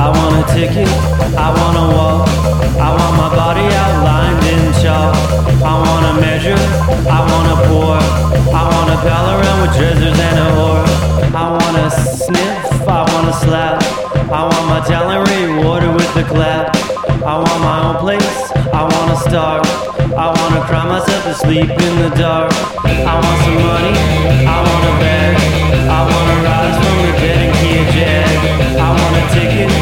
I want a ticket, I wanna walk, I want my body outlined in chalk. I wanna measure, I wanna pour, I wanna pal around with treasures and a whore. I wanna sniff, I wanna slap, I want my talent rewarded with the clap. I want my own place, I wanna start, I wanna cry myself to sleep in the dark. I want some money, I want a bag, I wanna rise from the dead and key a jag. I want a ticket,